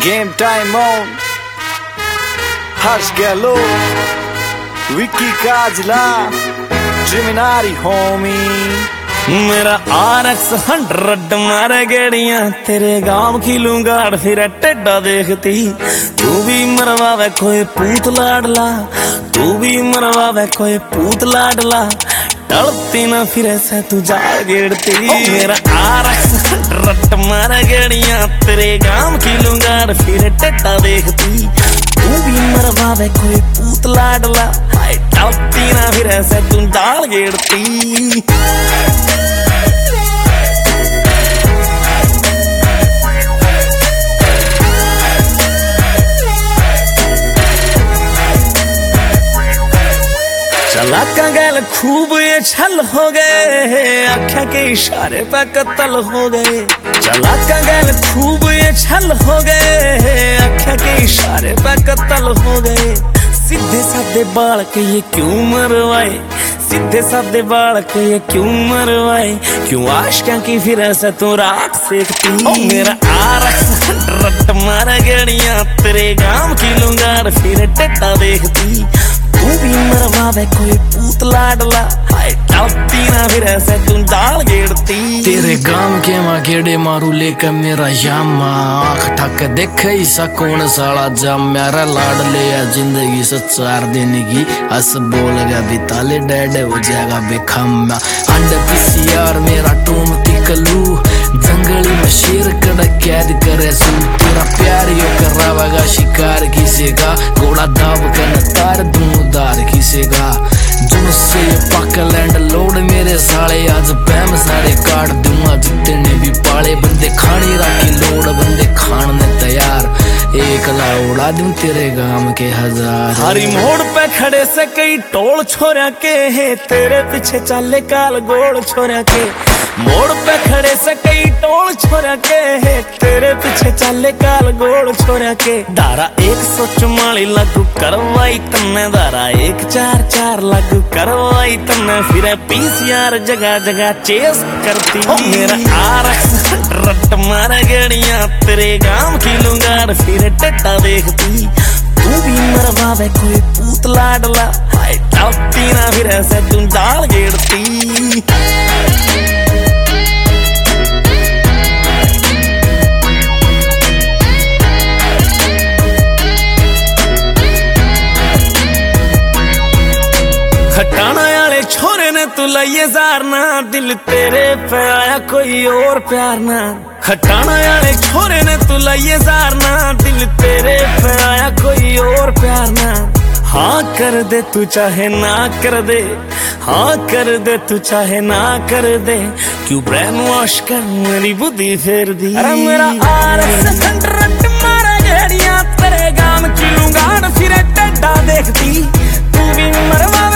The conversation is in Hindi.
Game time on. Harsh Gehlot, Vicky Kajla, Geminari homie. मेरा RX 100 मारे गेड़ियां तेरे गांव की लूंगाड़ फिर टेढ़ा देखती। तू भी मरवावे कोई पूत लाडला, तू भी मरवावे कोई पूत लाडला, टलती ना फिर ऐसे तू जा गिरती। मेरा RX 100 मारे गेड़ियां तेरे गांव की लूंगाड़ फिर टेढ़ा देखती। तू भी मरवावे कोई पूत लाडला, टलती ना फिर ऐसे तू डाल गिरती। चला कंगल खूब ये छल हो गए, आँखें के इशारे पे कत्ल हो गए। चला कंगल खूब ये छल हो गए, आँखें के इशारे पे कत्ल हो गए। सीधे साधे बाल के ये क्यों मरवाए, सीधे साधे बाल के ये क्यों मरवाए। क्यों आशिकां की फिर ऐसा तू राख सेकती। मेरा RX 100 मारा गड़ियां तेरे गांव की लूंगाड़ फिर टेढ़ा देखती। तू भी मरवावे कोई पूत लाडला, टलती ना फिर ऐसे तू डाल गिरती। तेरे गांव के माँ गेड़े मारू लेकर मेरा यामा, आँख ठक देखे ईसा कौन साला जम मेरा लाड ले जिंदगी से 4 दिन की हस बोल गया बिताले डैड हो जाएगा बेखम्मा। अंड PCR मेरा टूम तिकलू, जंगली में शेर कड़ा कैद करे सू। तेरा प्यार यो करावेगा शिकार किसेगा, घोड़ा दाब कर तार दूदार किसेगा। जुनसे ये पक लैंड लोड मेरे साले आज बैम सारे काट दूंगा। जितने भी पाले बंदे खानी राखी लोड बंदे खाने तैयार, एक ला उड़ा दूं तेरे गांव के 1000। हरी मोड़ पे खड़े से कई टोल छोरा के है, तेरे पीछे चले काल गोल छोरा के। मोड़ पे खड़े से कई टोल छोरा के है, तेरे पीछे चले काल गोल छोरा के। धारा 144 लागू करवाई तन्ने, धारा 144 लागू करवाई तन्ने, फिर PCR जगह जगह चेस करती। मेरा RX 100 मारा गड़ियां तेरे गांव की लूंगाड़ फिर टेढ़ा देखती। तू भी मरवावे कोई पूत लाडला, टलती ना फिर ऐसे तू डाल गिरती। खटाना वाले छोरे ने तू लाइए जारना, दिल तेरे पे आया कोई और प्यार ना। खटाना वाले छोरे ने तू लाइए जारना, दिल तेरे पे आया कोई और प्यार ना। हाँ कर दे तू चाहे ना कर दे, हाँ कर दे तू चाहे ना कर दे। क्यों ब्रेन वॉश कर मेरी बुद्धि फेर दी। अरे मेरा RX 100 मारा गड़ियां तेरे गांव की लूंगाड़ फिर टेढ़ा देखती। तू भी मरवा